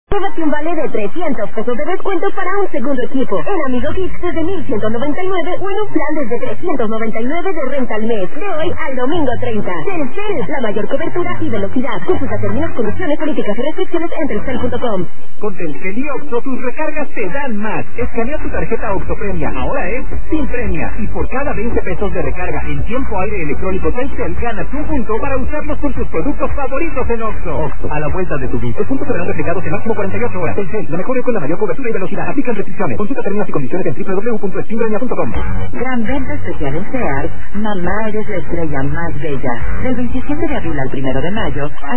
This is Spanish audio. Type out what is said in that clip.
Llévate un vale de 300 pesos de descuento para un segundo equipo. En Amigo Geek desde 1,199 o en un plan desde 399 de renta al mes. De hoy al domingo 30. Telcel, la mayor cobertura y velocidad. Consulta términos, condiciones, políticas y restricciones en telcel.com. Con Telcel y Oxxo, tus recargas te dan más. Escanea tu tarjeta Oxxo Premia. Ahora es sin premia. Y por cada 20 pesos de recarga en tiempo aire electrónico Telcel, ganas un punto para usarlos con tus productos favoritos en Oxxo. Oxxo, a la vuelta de tu vida. Los puntos serán reflejados en máximo 48 horas. Telcel, la mejor con la mayor cobertura y velocidad. Aplican restricciones. Consulta términos y condiciones en www.spinremia.com. Gran venta especial en Sears. Mamá, eres la estrella más bella. Del 27 de abril al 1 de mayo,